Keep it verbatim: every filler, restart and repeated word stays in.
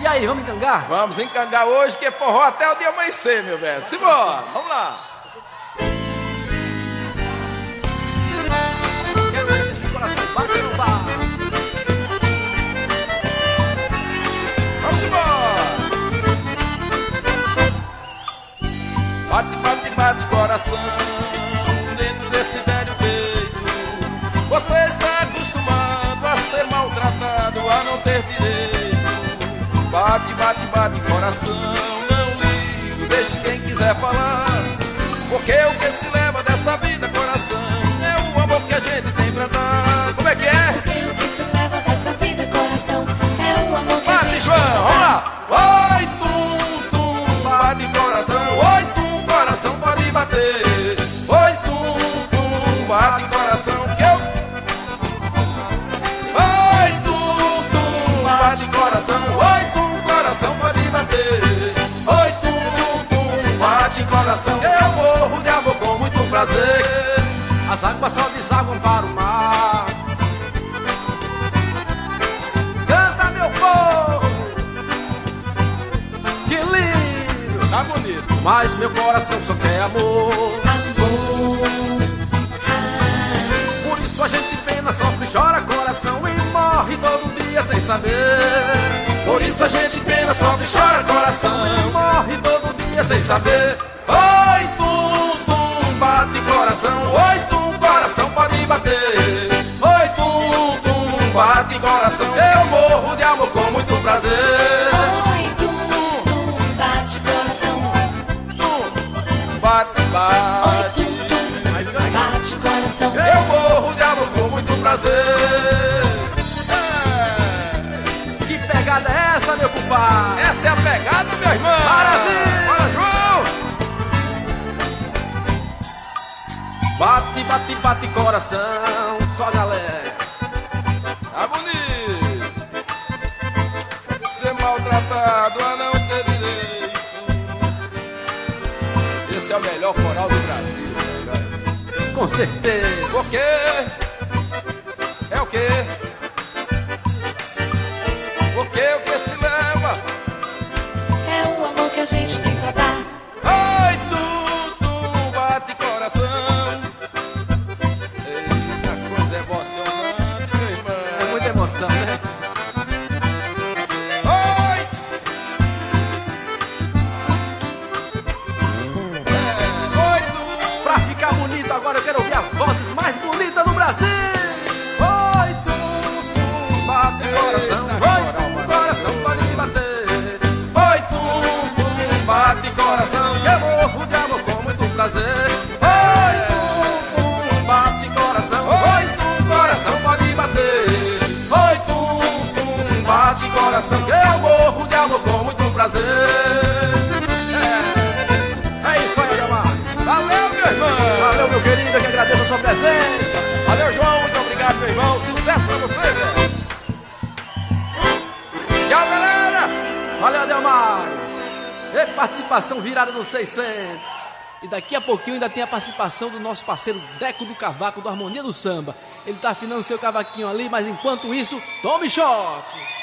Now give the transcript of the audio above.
aí, vamos encangar? Vamos encangar hoje, que é forró até o dia amanhecer, meu velho. Simbora, vamos lá. Quero ver se esse coração bate ou não bate. Vamos embora. Bate, bate, bate coração dentro desse velho peito. Você está acostumado a ser maltratado, a não ter direito. Bate, bate, bate coração, não ligue, deixe quem quiser falar. Porque o que se leva dessa vida, coração, é o amor que a gente tem pra dar. Como é que é? Porque o que se leva dessa vida, coração, é o amor que Bate, a gente João, tem pra vamos dar. lá. Oi, tum, tum, bate coração. Oi, tum, coração pode bater. Oi, tum, tum, bate coração que eu... Oi, tum, tum, bate coração. Oi, tum, coração pode bater. Oi, tum, tum, tum, bate coração. Eu morro de amor com muito prazer. As águas só desaguam para o mar. Canta, meu povo! Que lindo! Tá bonito. Mas meu coração só quer amor. Amor, Por isso a gente pena, sofre, chora coração e morre todo dia sem saber. Por isso a gente pena, sofre, chora coração E morre todo dia sem saber. Oi, tum, tum, bate coração. Oi, tum, coração pode bater. Oi, tum, tum, bate coração. Eu morro de amor com muito prazer. oi, tum, tum, bate coração. Tum, bate, Oi, bate. tum, tum, bate coração. Eu morro de amor com muito prazer. É. Que pegada é essa, meu compadre? Essa é a pegada, meu irmão. Maravilha. Bora, João. Bate, bate, bate coração. Só galera. Tá bonito. Ser maltratado a não ter direito. Esse é o melhor coral do Brasil, velho. Com certeza. Por quê? É o quê? Porque o que se leva? É o amor que a gente tem pra dar. Ai, tu, tu, bate coração. Eita, coisa emocionante, meu irmão. É muita emoção, né? Oi! É, oi, tu. Pra ficar bonito agora eu quero ouvir as vozes mais bonitas do Brasil. Oi, tum, tum, bate coração. Oi, tum, coração pode bater. Oi, tum, tum, bate coração. Eu morro de amor com muito prazer. Oi, tum, tum, bate coração. Oi, tum, coração pode bater. Oi, tum, tum, bate coração. Eu morro de amor com muito prazer. É, é isso aí, Ademar. Valeu, meu irmão. Valeu, meu querido, eu que agradeço a sua presença. Valeu, João. Muito obrigado, meu irmão. Sucesso pra você, velho. Tchau, galera. Valeu, Adelmar. E participação virada no seiscentos. E daqui a pouquinho ainda tem a participação do nosso parceiro Deco do Cavaco, do Harmonia do Samba. Ele tá afinando seu cavaquinho ali, mas enquanto isso, tome shot.